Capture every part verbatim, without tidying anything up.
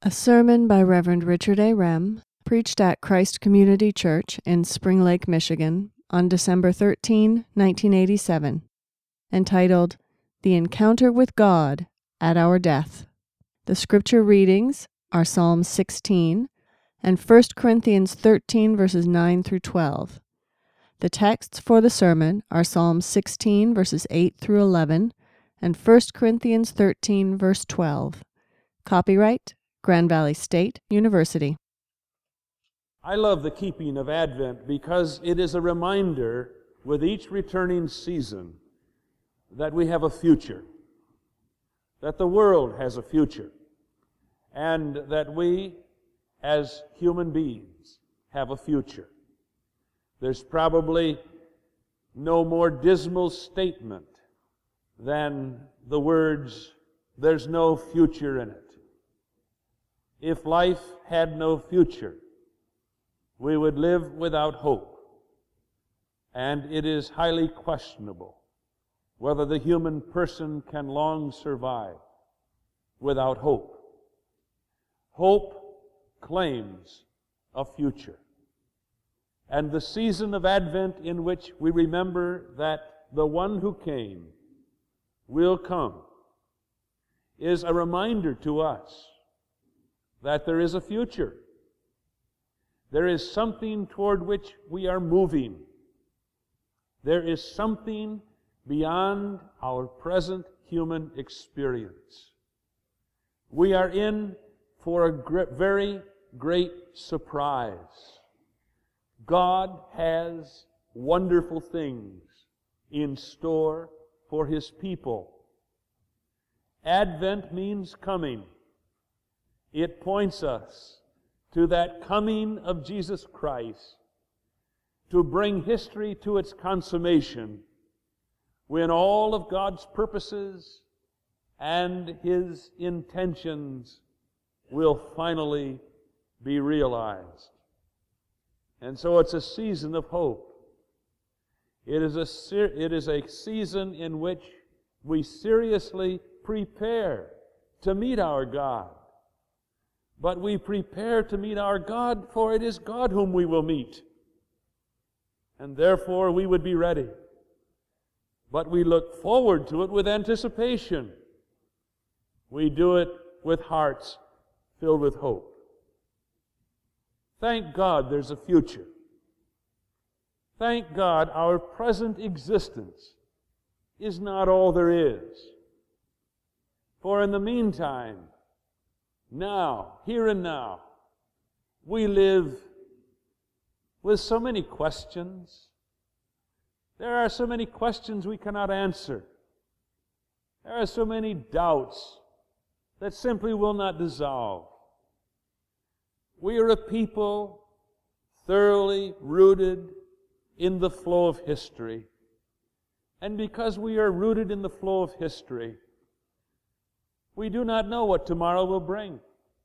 A sermon by Reverend Richard A. Rem, preached at Christ Community Church in Spring Lake, Michigan, on December thirteenth, nineteen eighty-seven, entitled, The Encounter with God at Our Death. The scripture readings are Psalm sixteen and First Corinthians thirteen, verses nine through twelve. The texts for the sermon are Psalm sixteen, verses eight through eleven, and First Corinthians thirteen, verse twelve. Copyright Grand Valley State University. I love the keeping of Advent because it is a reminder with each returning season that we have a future, that the world has a future, and that we, as human beings, have a future. There's probably no more dismal statement than the words, "There's no future in it." If life had no future, we would live without hope. And it is highly questionable whether the human person can long survive without hope. Hope claims a future. And the season of Advent in which we remember that the one who came will come is a reminder to us that there is a future. There is something toward which we are moving. There is something beyond our present human experience. We are in for a gr- very great surprise. God has wonderful things in store for His people. Advent means coming. It points us to that coming of Jesus Christ to bring history to its consummation when all of God's purposes and His intentions will finally be realized. And so it's a season of hope. It is a, ser- it is a season in which we seriously prepare to meet our God. But we prepare to meet our God, for it is God whom we will meet. And therefore we would be ready. But we look forward to it with anticipation. We do it with hearts filled with hope. Thank God there's a future. Thank God our present existence is not all there is. For in the meantime, now, here and now, we live with so many questions. There are so many questions we cannot answer. There are so many doubts that simply will not dissolve. We are a people thoroughly rooted in the flow of history. And because we are rooted in the flow of history, we do not know what tomorrow will bring.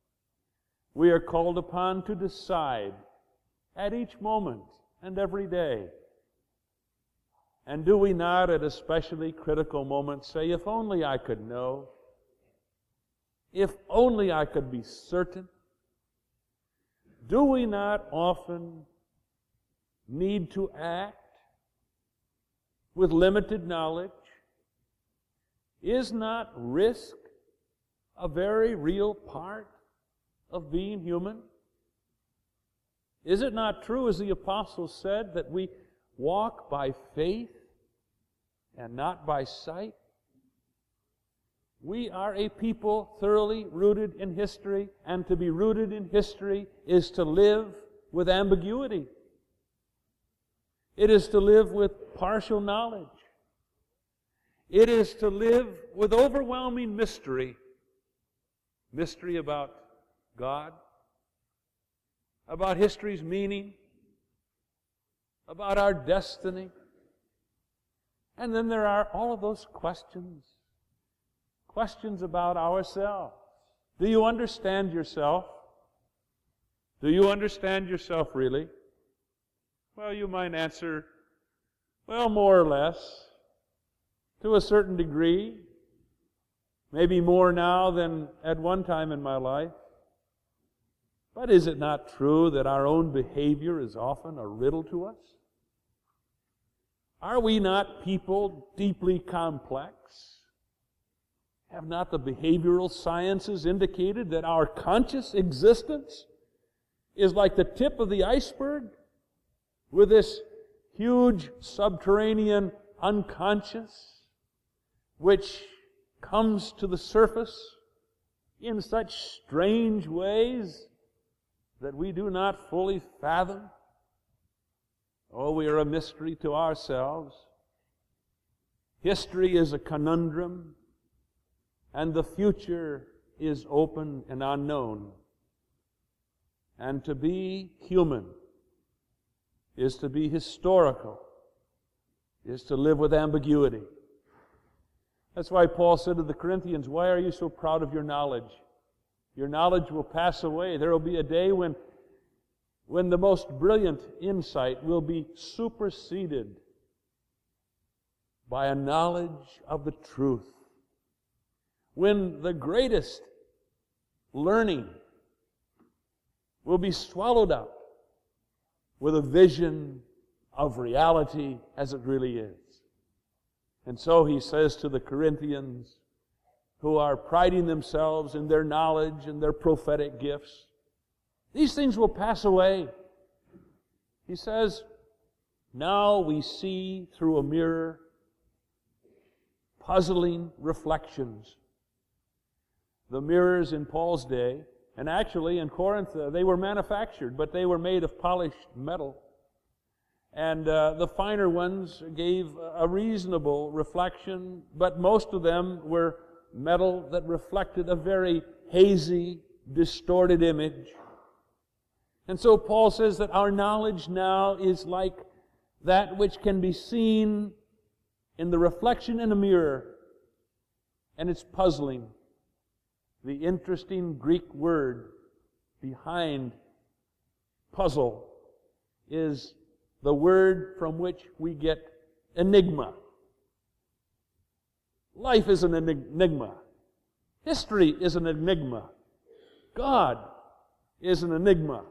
We are called upon to decide at each moment and every day. And do we not, at especially critical moments, say, if only I could know, if only I could be certain? Do we not often need to act with limited knowledge? Is not risk a very real part of being human? Is it not true, as the apostle said, that we walk by faith and not by sight? We are a people thoroughly rooted in history, and to be rooted in history is to live with ambiguity. It is to live with partial knowledge. It is to live with overwhelming mystery. Mystery about God, about history's meaning, about our destiny. And then there are all of those questions. Questions about ourselves. Do you understand yourself? Do you understand yourself really? Well, you might answer, well, more or less, to a certain degree. Maybe more now than at one time in my life. But is it not true that our own behavior is often a riddle to us? Are we not people deeply complex? Have not the behavioral sciences indicated that our conscious existence is like the tip of the iceberg with this huge subterranean unconscious which comes to the surface in such strange ways that we do not fully fathom? Oh, we are a mystery to ourselves. History is a conundrum, and the future is open and unknown. And to be human is to be historical, is to live with ambiguity. That's why Paul said to the Corinthians, "Why are you so proud of your knowledge? Your knowledge will pass away. There will be a day when, when the most brilliant insight will be superseded by a knowledge of the truth. When the greatest learning will be swallowed up with a vision of reality as it really is." And so he says to the Corinthians, who are priding themselves in their knowledge and their prophetic gifts, these things will pass away. He says, now we see through a mirror puzzling reflections. The mirrors in Paul's day, and actually in Corinth, uh, they were manufactured, but they were made of polished metal. And uh, the finer ones gave a reasonable reflection, but most of them were metal that reflected a very hazy, distorted image. And so Paul says that our knowledge now is like that which can be seen in the reflection in a mirror, and it's puzzling. The interesting Greek word behind puzzle is the word from which we get enigma. Life is an enigma. History is an enigma. God is an enigma.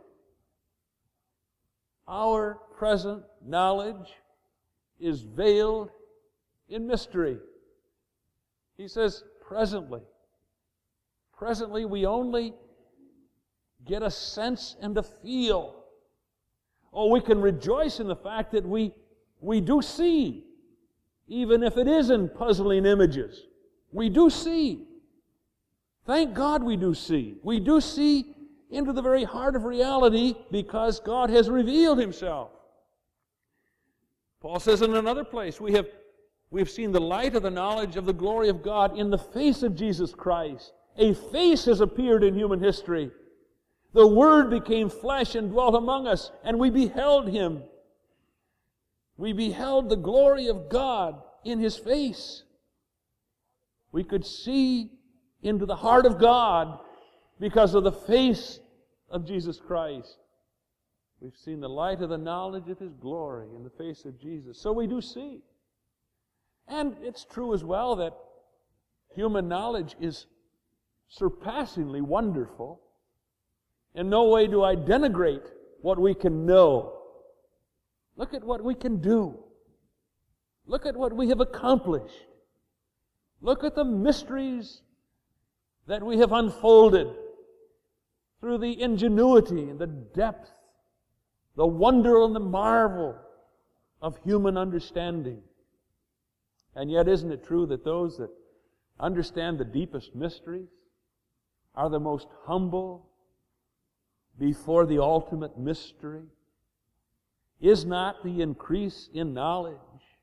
Our present knowledge is veiled in mystery. He says, presently. Presently, we only get a sense and a feel. Oh, we can rejoice in the fact that we, we do see, even if it is in puzzling images. We do see. Thank God we do see. We do see into the very heart of reality because God has revealed Himself. Paul says in another place, we have we've seen the light of the knowledge of the glory of God in the face of Jesus Christ. A face has appeared in human history. The Word became flesh and dwelt among us, and we beheld Him. We beheld the glory of God in His face. We could see into the heart of God because of the face of Jesus Christ. We've seen the light of the knowledge of His glory in the face of Jesus. So we do see. And it's true as well that human knowledge is surpassingly wonderful. In no way do I denigrate what we can know. Look at what we can do. Look at what we have accomplished. Look at the mysteries that we have unfolded through the ingenuity and the depth, the wonder and the marvel of human understanding. And yet, isn't it true that those that understand the deepest mysteries are the most humble before the ultimate mystery? Is not the increase in knowledge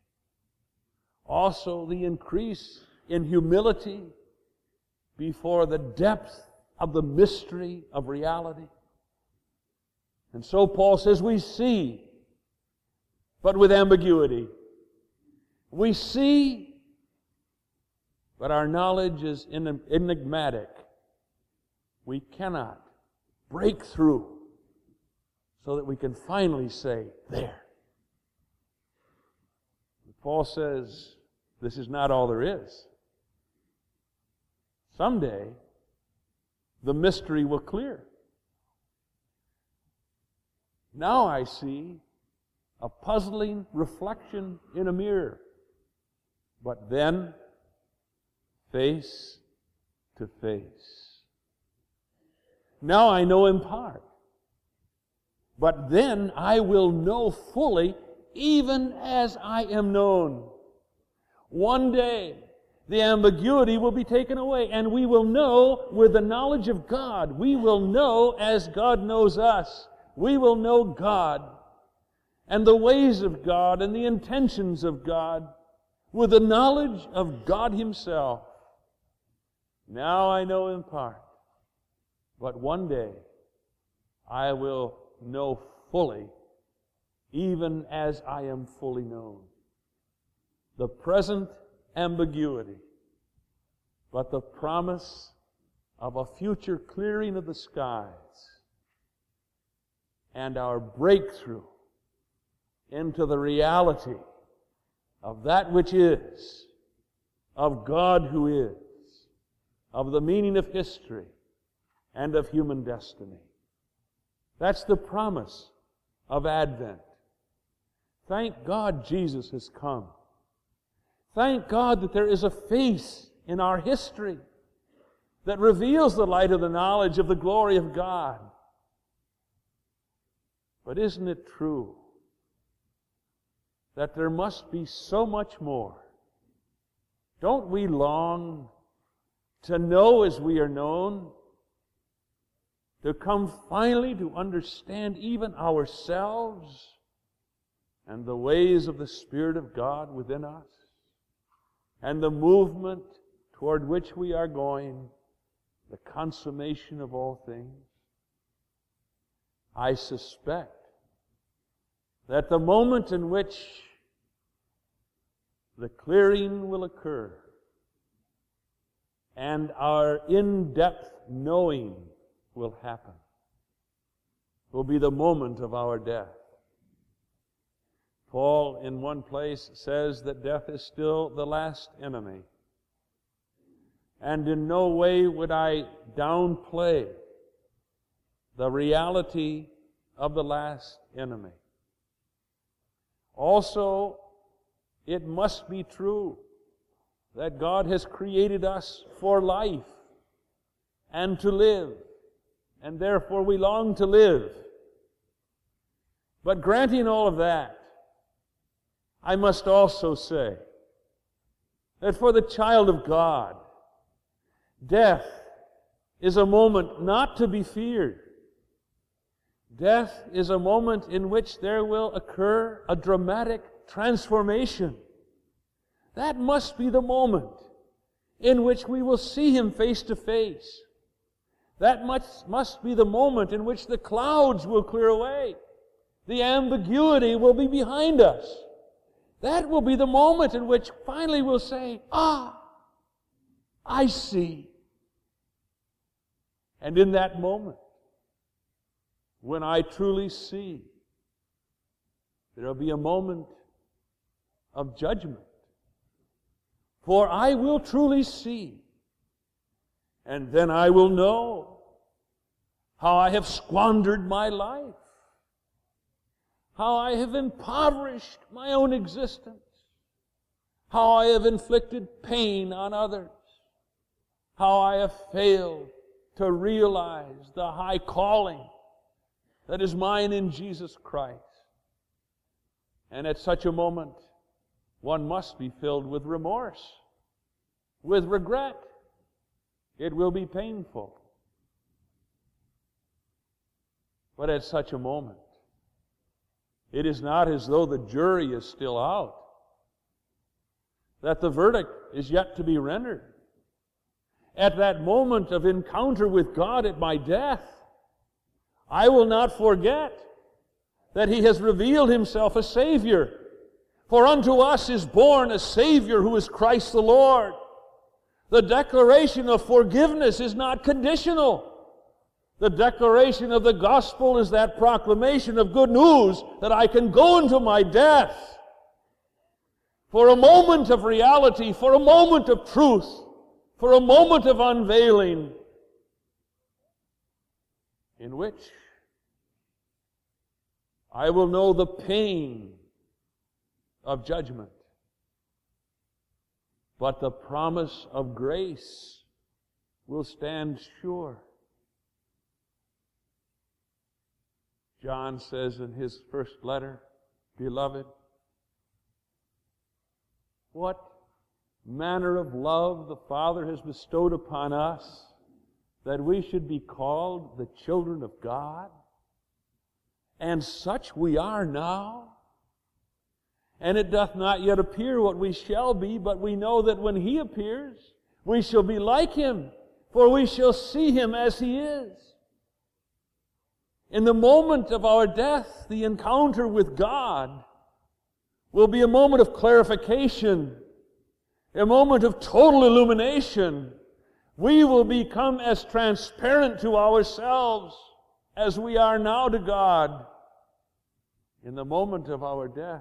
also the increase in humility before the depth of the mystery of reality? And so Paul says we see, but with ambiguity. We see, but our knowledge is enigmatic. We cannot break through so that we can finally say, there. Paul says, this is not all there is. Someday, the mystery will clear. Now I see a puzzling reflection in a mirror. But then, face to face. Now I know in part. But then I will know fully, even as I am known. One day, the ambiguity will be taken away, and we will know with the knowledge of God. We will know as God knows us. We will know God and the ways of God and the intentions of God with the knowledge of God Himself. Now I know in part, but one day I will know fully, even as I am fully known. The present ambiguity, but the promise of a future clearing of the skies and our breakthrough into the reality of that which is, of God who is, of the meaning of history and of human destiny. That's the promise of Advent. Thank God Jesus has come. Thank God that there is a face in our history that reveals the light of the knowledge of the glory of God. But isn't it true that there must be so much more? Don't we long to know as we are known, to come finally to understand even ourselves and the ways of the Spirit of God within us and the movement toward which we are going, the consummation of all things? I suspect that the moment in which the clearing will occur and our in-depth knowing will happen will be the moment of our death. Paul, in one place, says that death is still the last enemy. And in no way would I downplay the reality of the last enemy. Also, it must be true that God has created us for life and to live, and therefore we long to live. But granting all of that, I must also say that for the child of God, death is a moment not to be feared. Death is a moment in which there will occur a dramatic transformation. That must be the moment in which we will see Him face to face. That must, must be the moment in which the clouds will clear away. The ambiguity will be behind us. That will be the moment in which finally we'll say, ah, I see. And in that moment, when I truly see, there will be a moment of judgment. For I will truly see, and then I will know how I have squandered my life, how I have impoverished my own existence, how I have inflicted pain on others, how I have failed to realize the high calling that is mine in Jesus Christ. And at such a moment, one must be filled with remorse, with regret. It will be painful. But at such a moment, it is not as though the jury is still out, that the verdict is yet to be rendered. At that moment of encounter with God at my death, I will not forget that He has revealed Himself a Savior. For unto us is born a Savior who is Christ the Lord. The declaration of forgiveness is not conditional. The declaration of the gospel is that proclamation of good news that I can go into my death for a moment of reality, for a moment of truth, for a moment of unveiling, in which I will know the pain of judgment. But the promise of grace will stand sure. John says in his first letter, beloved, what manner of love the Father has bestowed upon us, that we should be called the children of God? And such we are now. And it doth not yet appear what we shall be, but we know that when He appears, we shall be like Him, for we shall see Him as He is. In the moment of our death, the encounter with God will be a moment of clarification, a moment of total illumination. We will become as transparent to ourselves as we are now to God. In the moment of our death,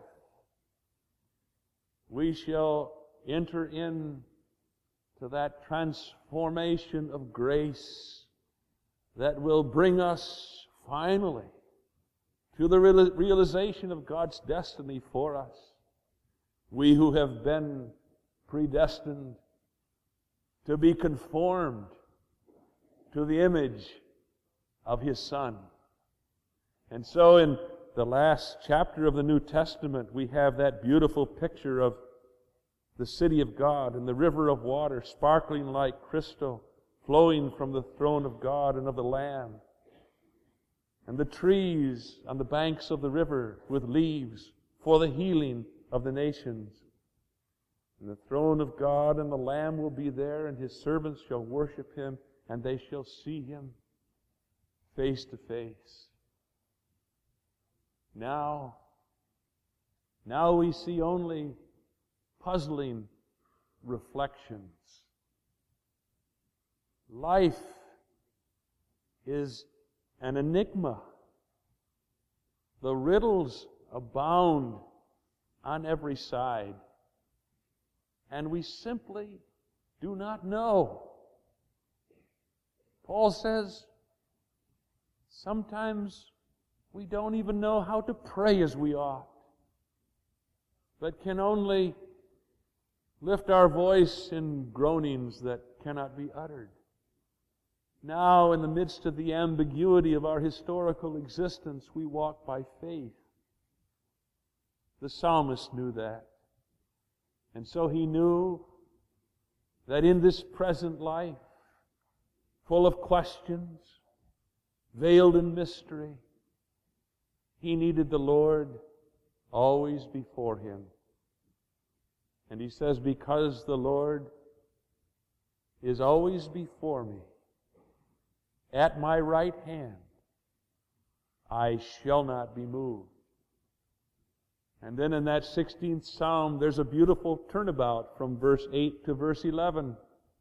we shall enter into that transformation of grace that will bring us finally to the realization of God's destiny for us. We who have been predestined to be conformed to the image of His Son. And so in the last chapter of the New Testament, we have that beautiful picture of the city of God and the river of water sparkling like crystal, flowing from the throne of God and of the Lamb. And the trees on the banks of the river with leaves for the healing of the nations. And the throne of God and the Lamb will be there, and His servants shall worship Him, and they shall see Him face to face. Now, now we see only puzzling reflections. Life is an enigma. The riddles abound on every side, and we simply do not know. Paul says, sometimes we don't even know how to pray as we ought, but can only lift our voice in groanings that cannot be uttered. Now, in the midst of the ambiguity of our historical existence, we walk by faith. The psalmist knew that. And so he knew that in this present life, full of questions, veiled in mystery, he needed the Lord always before him. And he says, because the Lord is always before me, at my right hand, I shall not be moved. And then in that sixteenth Psalm, there's a beautiful turnabout from verse eight to verse eleven.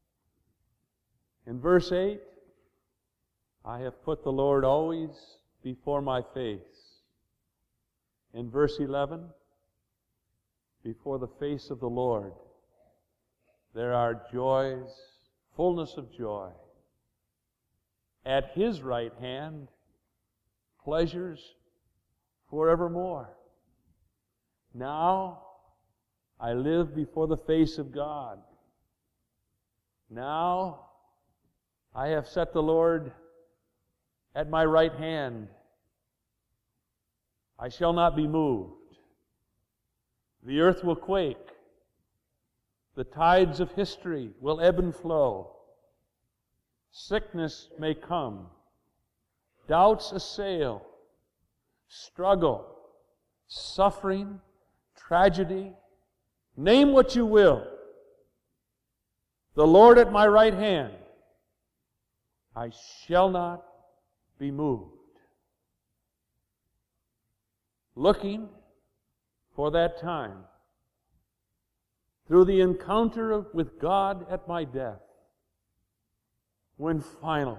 In verse eight, I have put the Lord always before my face. In verse eleven, before the face of the Lord, there are joys, fullness of joy. At His right hand, pleasures forevermore. Now, I live before the face of God. Now, I have set the Lord at my right hand. I shall not be moved. The earth will quake. The tides of history will ebb and flow. Sickness may come. Doubts assail. Struggle. Suffering. Tragedy. Name what you will. The Lord at my right hand. I shall not be moved. Looking for that time through the encounter with God at my death, when finally,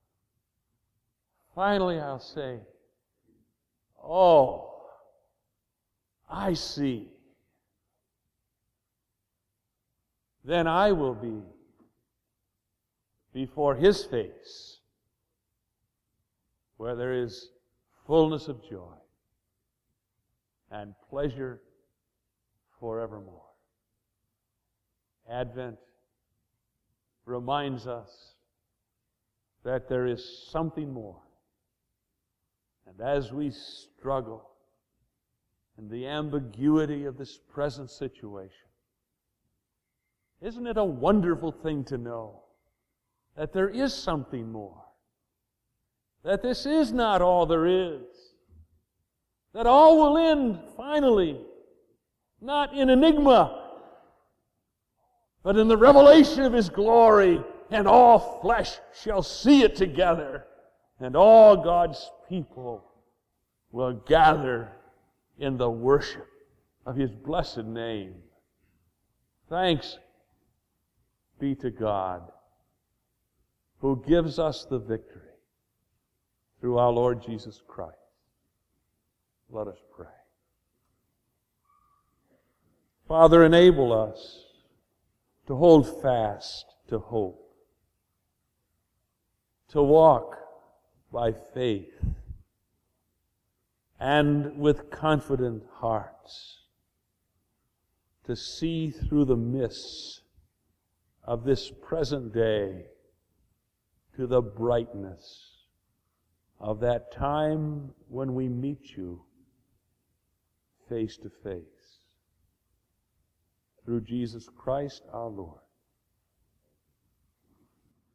finally I'll say, oh, I see. Then I will be before His face, where there is fullness of joy. and pleasure forevermore. Advent reminds us that there is something more. And as we struggle in the ambiguity of this present situation, isn't it a wonderful thing to know that there is something more? That this is not all there is. That all will end finally, not in enigma, but in the revelation of His glory, and all flesh shall see it together, and all God's people will gather in the worship of His blessed name. Thanks be to God, who gives us the victory through our Lord Jesus Christ. Let us pray. Father, enable us to hold fast to hope, to walk by faith, and with confident hearts to see through the mists of this present day to the brightness of that time when we meet You face to face. Through Jesus Christ our Lord.